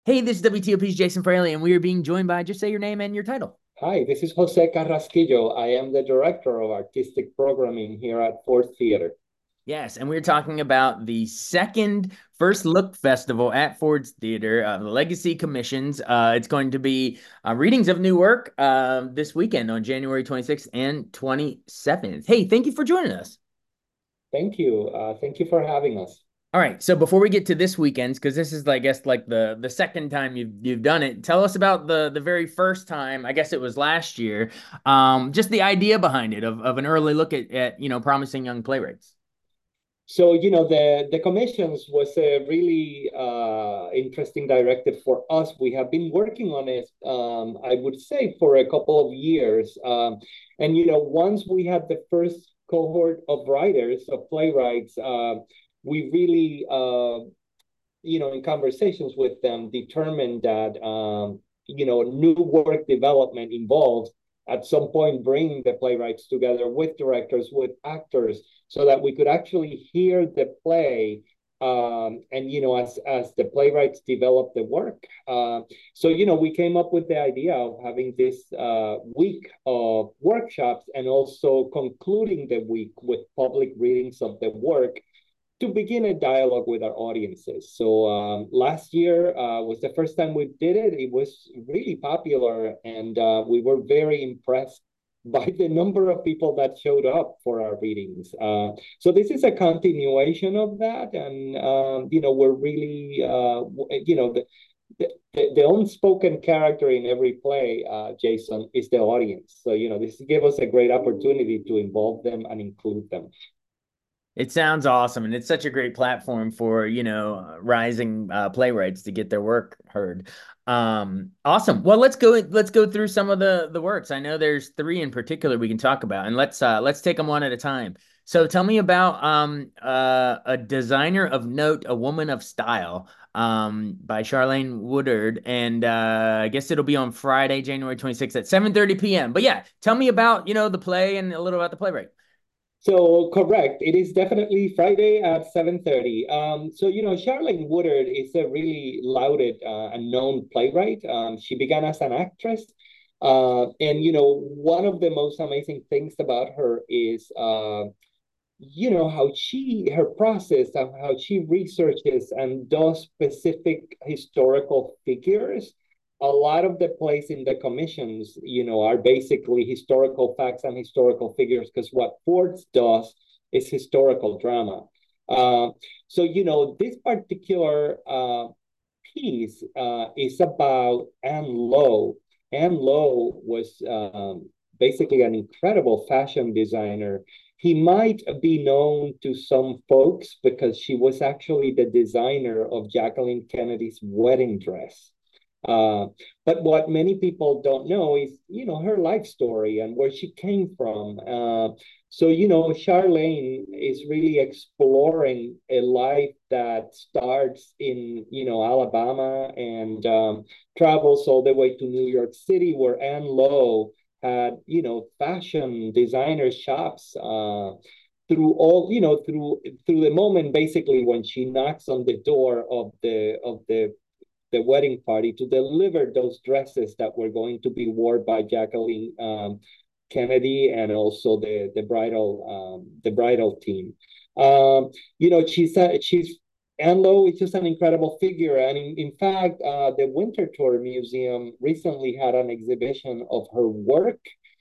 Hey, this is WTOP's Jason Fraley, and we are being joined by just say your name and your title. Hi, this is Jose Carrasquillo. I am the director of artistic programming here at Ford Theater. Yes, and we're talking about the second First Look Festival at Ford's Theater, the Legacy Commissions. It's going to be readings of new work this weekend on January 26th and 27th. Hey, thank you for joining us. Thank you. Thank you for having us. All right, so before we get to this weekend's, because this is, I guess, like the second time you've done it, tell us about the very first time. I guess it was last year. Just the idea behind it of an early look at promising young playwrights. So, the commissions was a really interesting directive for us. We have been working on it, I would say, for a couple of years. And, once we had the first cohort of writers, of playwrights, we really, in conversations with them, determined that, new work development involves at some point bringing the playwrights together with directors, with actors, so that we could actually hear the play and as the playwrights develop the work. So we came up with the idea of having this week of workshops and also concluding the week with public readings of the work to begin a dialogue with our audiences. So last year was the first time we did it. It was really popular, and we were very impressed by the number of people that showed up for our readings. So this is a continuation of that, and we're really, the unspoken character in every play, Jason, is the audience. So this gave us a great opportunity to involve them and include them. It sounds awesome, and it's such a great platform for rising playwrights to get their work heard. Awesome. Well, let's go through some of the works. I know there's three in particular we can talk about, and let's take them one at a time. So tell me about a designer of note, a woman of style, by Charlene Woodard, and I guess it'll be on Friday, January 26th at 7:30 p.m. But yeah, tell me about the play and a little about the playwright. So correct, it is definitely Friday at 7:30. So Charlene Woodard is a really lauded and known playwright. She began as an actress, and one of the most amazing things about her is how her process of how she researches and does specific historical figures. A lot of the plays in the commissions, are basically historical facts and historical figures, because what Ford's does is historical drama. Uh, so, this particular piece is about Anne Lowe. Anne Lowe was basically an incredible fashion designer. He might be known to some folks because she was actually the designer of Jacqueline Kennedy's wedding dress. Uh, but what many people don't know is, her life story and where she came from. So, Charlene is really exploring a life that starts in, Alabama and travels all the way to New York City, where Anne Lowe had, fashion designer shops. Through all, through the moment basically when she knocks on the door of the wedding party to deliver those dresses that were going to be worn by Jacqueline Kennedy and also the bridal team. She's Anne Lowe is just an incredible figure, and in fact, the Winterthur Museum recently had an exhibition of her work.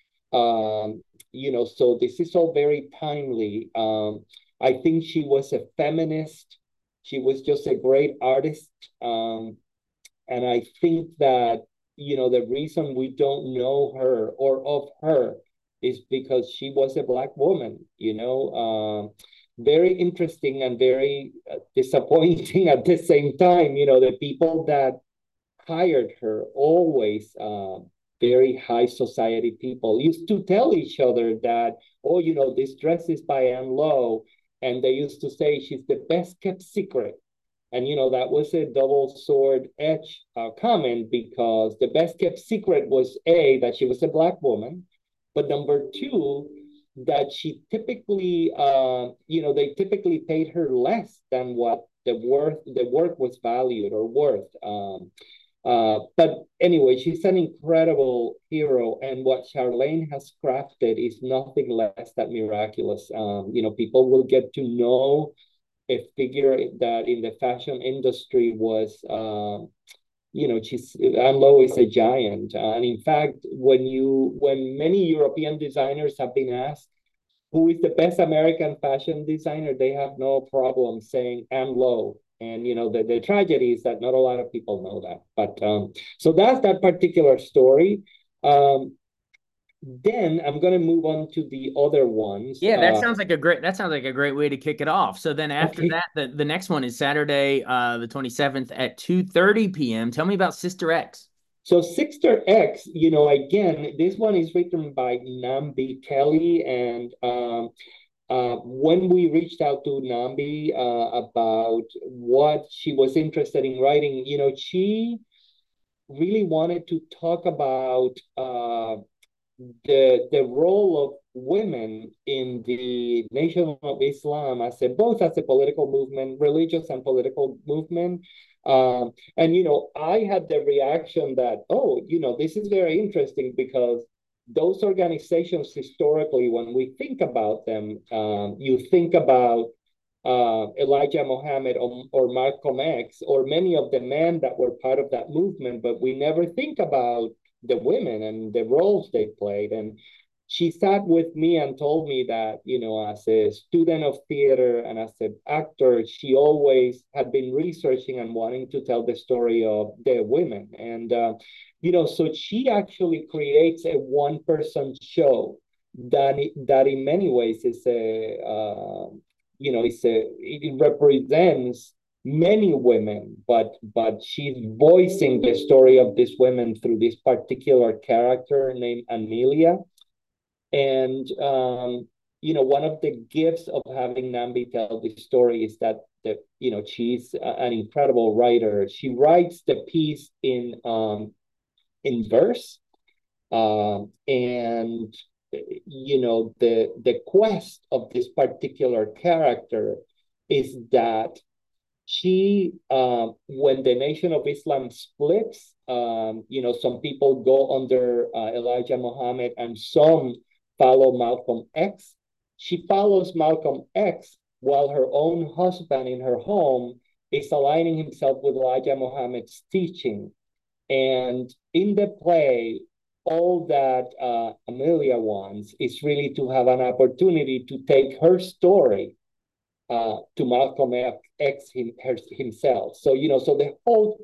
So this is all very timely. I think she was a feminist. She was just a great artist. And I think that, the reason we don't know her or of her is because she was a Black woman, very interesting and very disappointing at the same time. The people that hired her, always very high society people, used to tell each other that, oh, this dress is by Anne Lowe. And they used to say she's the best kept secret. And that was a double sword edge comment, because the best kept secret was A, that she was a Black woman, but number two, that she typically, they typically paid her less than what the work was valued or worth. But anyway, she's an incredible hero, and what Charlene has crafted is nothing less than miraculous. People will get to know a figure that in the fashion industry was, Anne Lo is a giant. And in fact, when many European designers have been asked who is the best American fashion designer, they have no problem saying Anne Lo. And the tragedy is that not a lot of people know that. But so that's that particular story. Um, then I'm gonna move on to the other ones. Yeah, that sounds like a great way to kick it off. So then after Okay. that, the next one is Saturday, the 27th at 2:30 p.m. Tell me about Sister X. So Sister X, again, this one is written by Nambi Kelly, and when we reached out to Nambi about what she was interested in writing, she really wanted to talk about the role of women in the Nation of Islam both as a political movement, religious and political movement. And I had the reaction that, oh, this is very interesting because those organizations historically, when we think about them, you think about Elijah Muhammad or Malcolm X or many of the men that were part of that movement, but we never think about the women and the roles they played. And she sat with me and told me that, as a student of theater and as an actor, she always had been researching and wanting to tell the story of the women. And, so she actually creates a one-person show that in many ways is it represents many women, but she's voicing the story of these women through this particular character named Amelia. And one of the gifts of having Nambi tell this story is that she's an incredible writer. She writes the piece in verse, and the quest of this particular character is that when the Nation of Islam splits, some people go under Elijah Muhammad and some follow Malcolm X. She follows Malcolm X while her own husband in her home is aligning himself with Elijah Muhammad's teaching. And in the play, all that Amelia wants is really to have an opportunity to take her story to Malcolm X himself. So, so the whole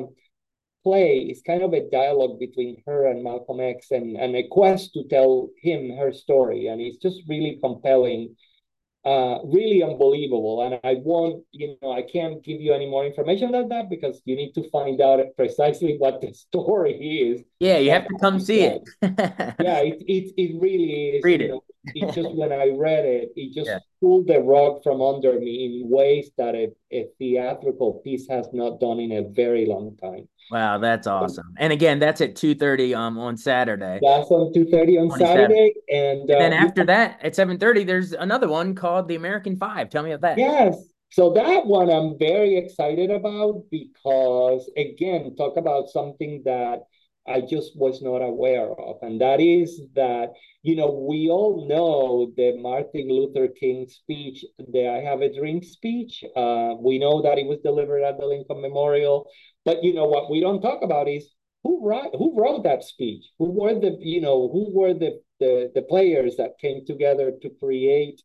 play is kind of a dialogue between her and Malcolm X and a quest to tell him her story. And it's just really compelling, really unbelievable. And I can't give you any more information than that because you need to find out precisely what the story is. Yeah, you And have to come see it. yeah, it really is, Read it. it just, when I read it, it just Yeah. pulled the rug from under me in ways that a theatrical piece has not done in a very long time. Wow, that's awesome. And again, that's at 2:30 on Saturday, That's on 2:30 on 27th. Saturday. And And then after that, at 7:30, there's another one called The American Five. Tell me about that. yes, so that one I'm very excited about because, again, talk about something that I just was not aware of. And that is that, we all know the Martin Luther King speech, the I Have a Dream speech. We know that it was delivered at the Lincoln Memorial. But, what we don't talk about is who wrote that speech? Who were the players that came together to create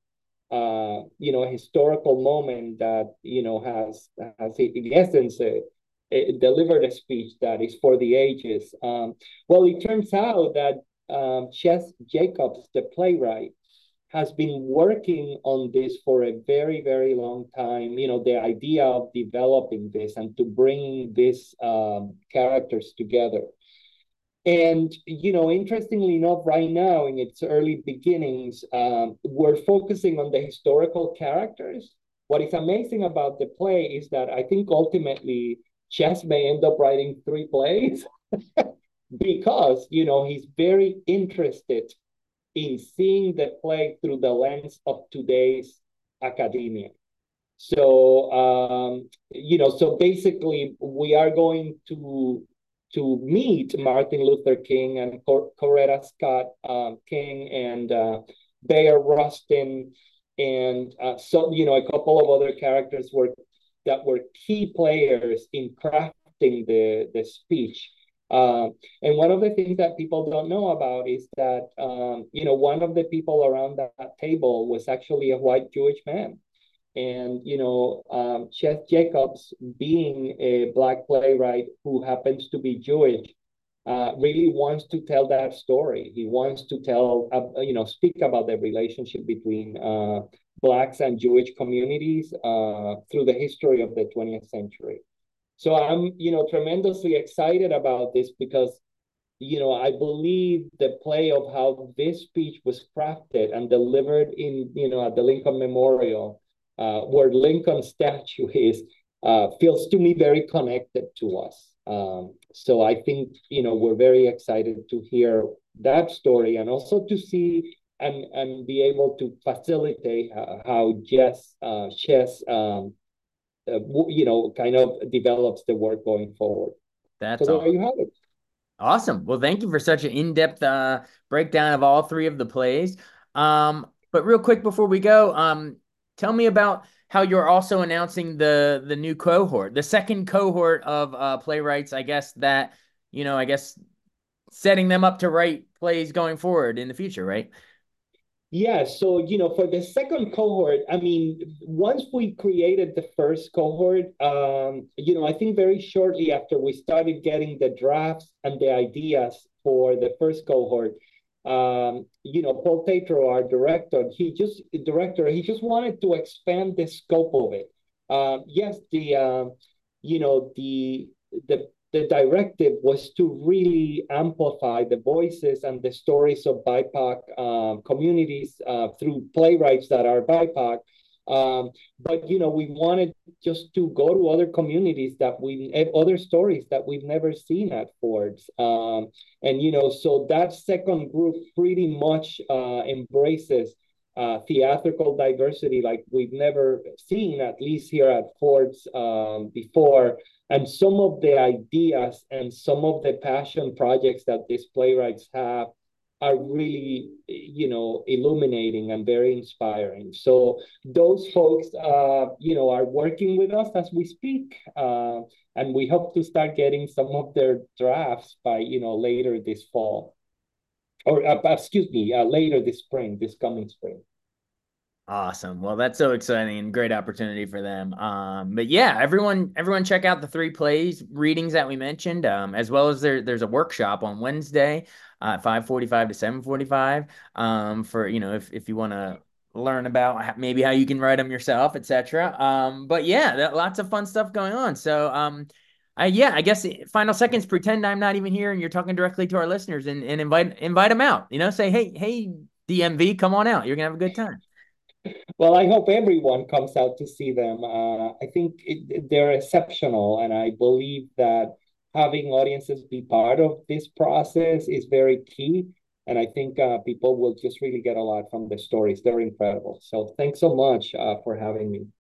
a historical moment that has in essence delivered a speech that is for the ages. Well, it turns out that Ches Jacobs, the playwright, has been working on this for a very, very long time. The idea of developing this and to bring these characters together. And, interestingly enough, right now in its early beginnings, we're focusing on the historical characters. What is amazing about the play is that I think ultimately Chess may end up writing 3 plays because, he's very interested in seeing the play through the lens of today's academia. So so basically, we are going to meet Martin Luther King and Coretta Scott King and Bayard Rustin and a couple of other characters that were key players in crafting the speech. And one of the things that people don't know about is that one of the people around that table was actually a white Jewish man. And Chet Jacobs, being a black playwright who happens to be Jewish, really wants to tell that story. He wants to speak about the relationship between blacks and Jewish communities through the history of the 20th century. So I'm, tremendously excited about this because I believe the play of how this speech was crafted and delivered at the Lincoln Memorial, where Lincoln's statue is, feels to me very connected to us. So I think, we're very excited to hear that story and also to see and be able to facilitate how Chess, kind of develops the work going forward. So That's there all. you have it. Awesome. Well, thank you for such an in-depth breakdown of all three of the plays. But real quick before we go, tell me about how you're also announcing the new cohort, the second cohort of playwrights, I guess that, I guess setting them up to write plays going forward in the future, right? Yeah, so for the second cohort, I mean, once we created the first cohort, I think very shortly after we started getting the drafts and the ideas for the first cohort, Paul Tatro, our director, he just wanted to expand the scope of it. Yes, the directive was to really amplify the voices and the stories of BIPOC communities through playwrights that are BIPOC. But we wanted just to go to other communities other stories that we've never seen at Ford's. And so that second group pretty much embraces theatrical diversity like we've never seen, at least here at Ford's before. And some of the ideas and some of the passion projects that these playwrights have are really, illuminating and very inspiring. So those folks, are working with us as we speak. And we hope to start getting some of their drafts by, later this fall. Or, excuse me, later this spring, this coming spring. Awesome. Well, that's so exciting and great opportunity for them. But yeah, everyone check out the three plays readings that we mentioned, as well as there's a workshop on Wednesday, 5:45 to 7:45, for, if you want to learn about maybe how you can write them yourself, etc. But yeah, lots of fun stuff going on. So, yeah, I guess final seconds, pretend I'm not even here and you're talking directly to our listeners and invite them out, say, hey, DMV, come on out. You're gonna have a good time. Well, I hope everyone comes out to see them. I think they're exceptional, and I believe that having audiences be part of this process is very key. And I think people will just really get a lot from the stories. They're incredible. So thanks so much for having me.